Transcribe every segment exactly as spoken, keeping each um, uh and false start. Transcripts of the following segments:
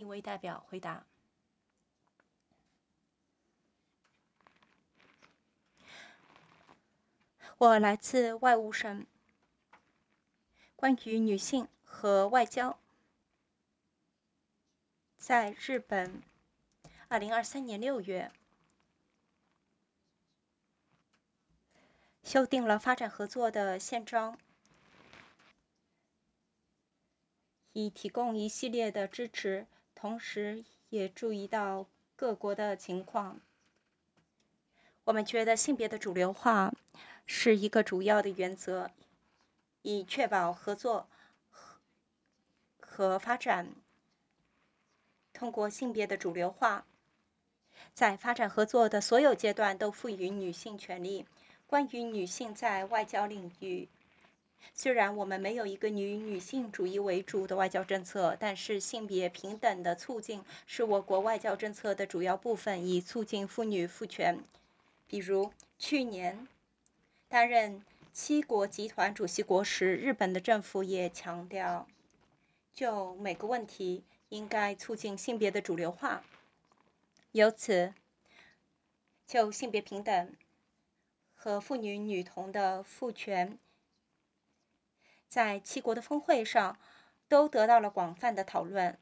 位代表回答。我来自外务省，关于女性和外交，在日本二零二三年六月修订了发展合作的宪章，以提供一系列的支持，同时也注意到各国的情况。我们觉得性别的主流化是一个主要的原则，以确保合作和发展通过性别的主流化，在发展合作的所有阶段都赋予女性权利。关于女性在外交领域，虽然我们没有一个以女性主义为主的外交政策，但是性别平等的促进是我国外交政策的主要部分，以促进妇女赋权。比如去年担任七国集团主席国时，日本的政府也强调，就每个问题应该促进性别的主流化。由此，就性别平等和妇女女童的赋权，在七国的峰会上都得到了广泛的讨论。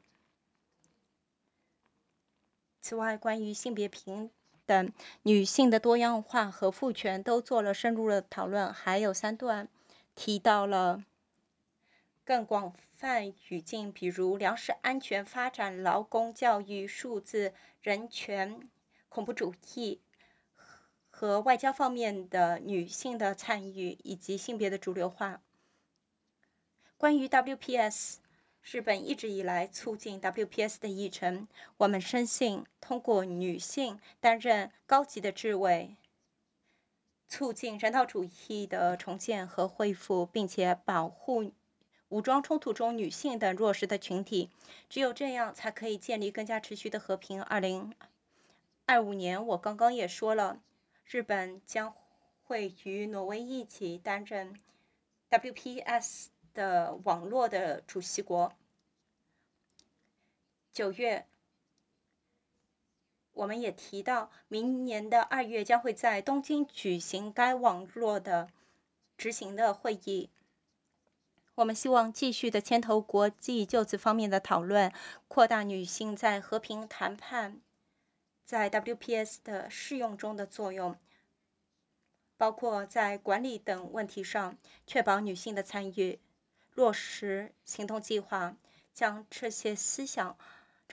此外，关于性别平等、女性的多样化和赋权都做了深入的讨论。还有三段提到了更广泛语境，比如粮食安全、发展、劳工、教育、数字、人权、恐怖主义和外交方面的女性的参与，以及性别的主流化。关于 W P S， 日本一直以来促进 W P S 的议程。我们深信，通过女性担任高级的职位，促进人道主义的重建和恢复，并且保护武装冲突中女性等弱势的群体。只有这样，才可以建立更加持续的和平。二零二五年，我刚刚也说了，日本将会与挪威一起担任 W P S 的网络的主席国。九月，我们也提到，明年的二月将会在东京举行该网络的执行的会议。我们希望继续的牵头国际就此方面的讨论，扩大女性在和平谈判在 W P S 的适用中的作用，包括在管理等问题上确保女性的参与，落实行动计划，将这些思想